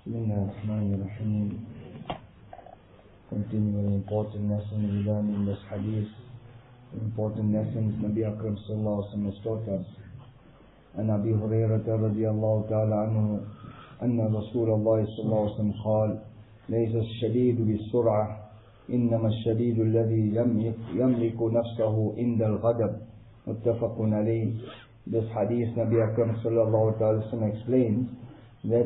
Bismillahirrahmanirrahim. Continuing important lessons we learn in this hadith. Important lessons Nabi Akram sallallahu alaihi wasallam has taught us. An Abi Hurairah radiyallahu ta'ala anhu anna Rasulullah sallallahu alaihi wasallam قال ليس الشديد بالسرعة إنما الشديد الذي يملك نفسه عند الغضب متفق عليه. This hadith Nabi Akram sallallahu ta'ala wasallam explains that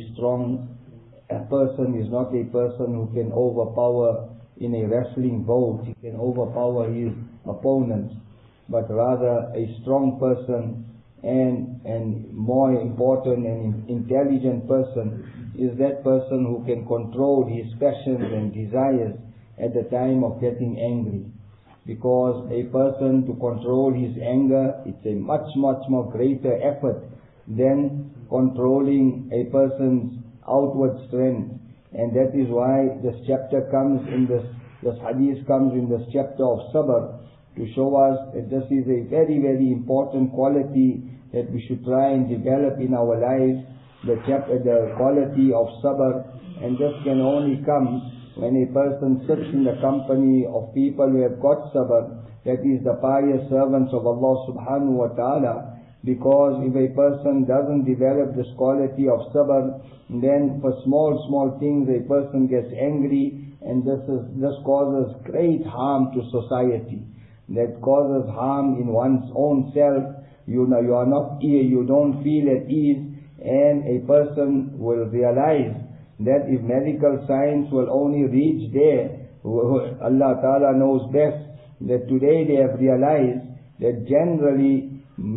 a person is not a person who can overpower in a wrestling bout, he can overpower his opponent, but rather a strong person and more important, an intelligent person is that person who can control his passions and desires at the time of getting angry. Because a person to control his anger, it's a much more greater effort than controlling a person's outward strength. And that is why this chapter comes in this hadith comes in this chapter of sabr, to show us that this is a very important quality that we should try and develop in our lives, the quality of sabr. And this can only come when a person sits in the company of people who have got sabr, that is the pious servants of Allah subhanahu wa ta'ala. Because if a person doesn't develop this quality of sabr, then for small things a person gets angry, and this causes great harm to society. That causes harm in one's own self. You are not here, you don't feel at ease, and a person will realize that if medical science will only reach there, Allah Ta'ala knows best, that today they have realized that generally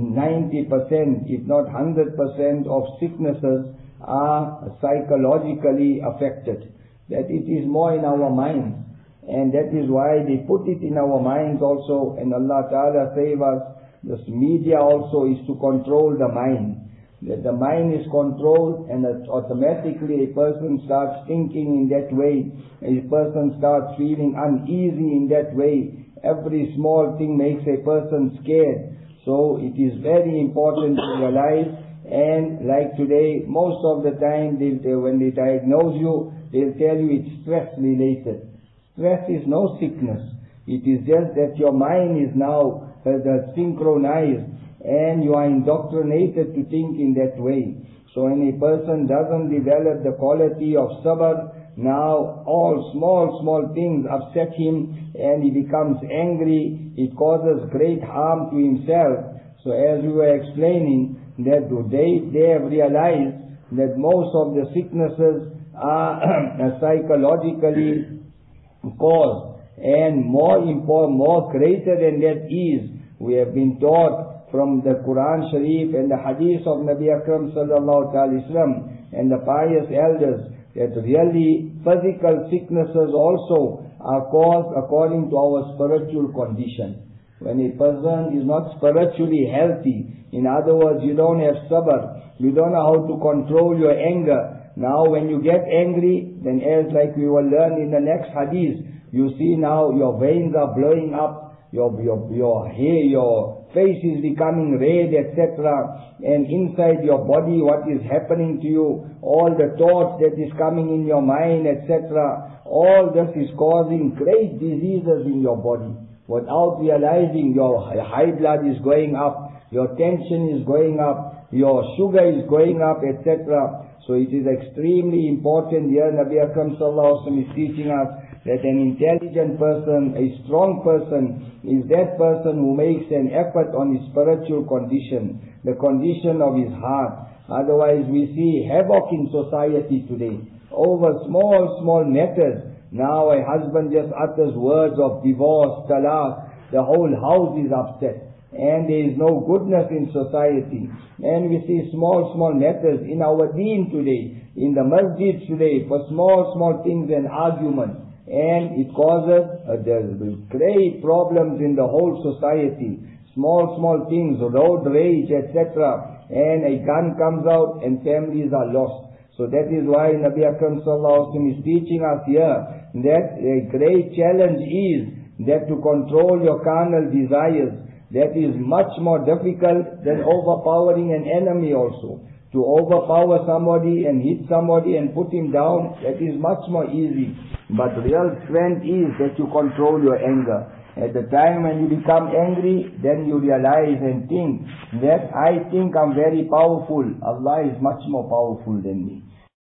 90%, if not 100% of sicknesses are psychologically affected. That it is more in our minds. And that is why they put it in our minds also. And Allah Ta'ala save us. This media also is to control the mind. That the mind is controlled, and that automatically a person starts thinking in that way. A person starts feeling uneasy in that way. Every small thing makes a person scared. So it is very important to realize, and like today, most of the time when they diagnose you, they'll tell you it's stress related. Stress is no sickness. It is just that your mind is now synchronized and you are indoctrinated to think in that way. So when a person doesn't develop the quality of sabr, now all small things upset him and he becomes angry. It causes great harm to himself. So as we were explaining, that they have realized that most of the sicknesses are psychologically caused, and more greater than that is, we have been taught from the Quran Sharif and the Hadith of Nabi Akram sallallahu alaihi wasallam and the pious elders, that really physical sicknesses also are caused according to our spiritual condition. When a person is not spiritually healthy, in other words, you don't have sabr, you don't know how to control your anger. Now when you get angry, then as like we will learn in the next hadith, you see now your veins are blowing up, your hair, your face is becoming red, etc. And inside your body, what is happening to you, all the thoughts that is coming in your mind, etc. All this is causing great diseases in your body. Without realizing, your high blood is going up, your tension is going up, your sugar is going up, etc. So it is extremely important here. Nabi Akram sallallahu alaihi wasallam is teaching us that an intelligent person, a strong person, is that person who makes an effort on his spiritual condition, the condition of his heart. Otherwise we see havoc in society today over small matters. Now a husband just utters words of divorce, talaq, the whole house is upset, and there is no goodness in society. And we see small matters in our deen today, in the masjid today, for small things and arguments. And it causes great problems in the whole society. Small things, road rage, etc. And a gun comes out and families are lost. So that is why Nabi Akram sallallahu alaihi wasallam is teaching us here that a great challenge is that to control your carnal desires. That is much more difficult than overpowering an enemy also. To overpower somebody and hit somebody and put him down, that is much more easy. But real strength is that you control your anger. At the time when you become angry, then you realize and think that I think I'm very powerful. Allah is much more powerful than me.